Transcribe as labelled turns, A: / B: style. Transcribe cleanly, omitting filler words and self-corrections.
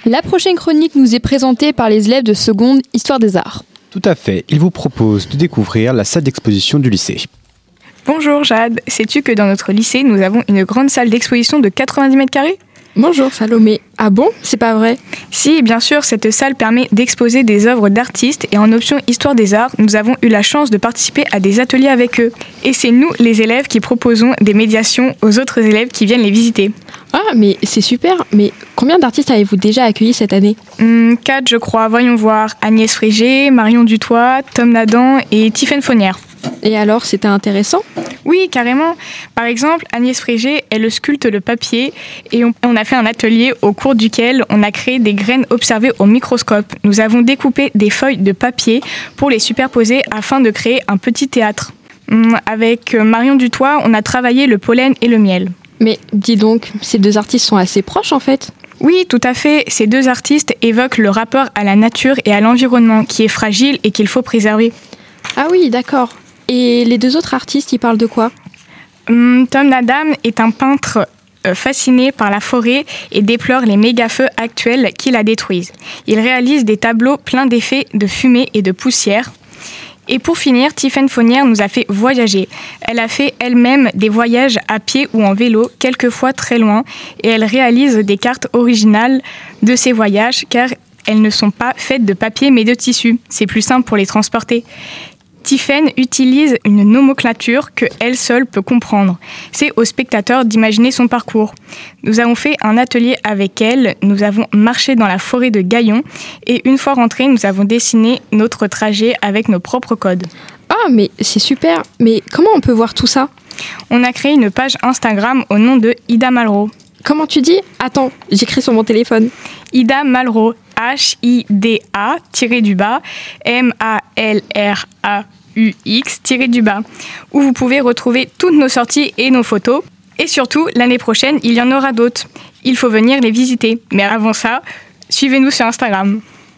A: La prochaine chronique nous est présentée par les élèves de seconde Histoire des Arts.
B: Tout à fait, ils vous proposent de découvrir la salle d'exposition du lycée.
C: Bonjour Jade, sais-tu que dans notre lycée, nous avons une grande salle d'exposition de 90 mètres carrés ?
D: Bonjour Salomé. Ah bon ? C'est pas vrai ?
C: Si, bien sûr, cette salle permet d'exposer des œuvres d'artistes et en option Histoire des Arts, nous avons eu la chance de participer à des ateliers avec eux. Et c'est nous, les élèves, qui proposons des médiations aux autres élèves qui viennent les visiter.
D: Ah, mais c'est super. Mais combien d'artistes avez-vous déjà accueillis cette année ?
C: 4, je crois. Voyons voir. Agnès Frégé, Marion Dutoit, Tom Nadan et Tiffaine Fonnière.
D: Et alors, c'était intéressant ?
C: Oui, carrément. Par exemple, Agnès Frégé, elle sculpte le papier et on a fait un atelier au cours duquel on a créé des graines observées au microscope. Nous avons découpé des feuilles de papier pour les superposer afin de créer un petit théâtre. Avec Marion Dutoit, on a travaillé le pollen et le miel.
D: Mais dis donc, ces deux artistes sont assez proches en fait.
C: Oui, tout à fait. Ces deux artistes évoquent le rapport à la nature et à l'environnement qui est fragile et qu'il faut préserver.
D: Ah oui, d'accord. Et les deux autres artistes, ils parlent de quoi ?
C: Tom Nadan est un peintre fasciné par la forêt et déplore les méga-feux actuels qui la détruisent. Il réalise des tableaux pleins d'effets de fumée et de poussière. Et pour finir, Tiffaine Fonnière nous a fait voyager. Elle a fait elle-même des voyages à pied ou en vélo, quelquefois très loin, et elle réalise des cartes originales de ces voyages car elles ne sont pas faites de papier mais de tissu. C'est plus simple pour les transporter. Tiffaine utilise une nomenclature que elle seule peut comprendre. C'est au spectateur d'imaginer son parcours. Nous avons fait un atelier avec elle, nous avons marché dans la forêt de Gaillon et une fois rentrés, nous avons dessiné notre trajet avec nos propres codes.
D: Ah, mais c'est super. Mais comment on peut voir tout ça ?
C: On a créé une page Instagram au nom de Ida Malraux.
D: Comment tu dis ? Attends, j'écris sur mon téléphone.
C: Ida Malraux, H-I-D-A, M-A-L-R-A-U-X, où vous pouvez retrouver toutes nos sorties et nos photos. Et surtout, l'année prochaine, il y en aura d'autres. Il faut venir les visiter. Mais avant ça, suivez-nous sur Instagram.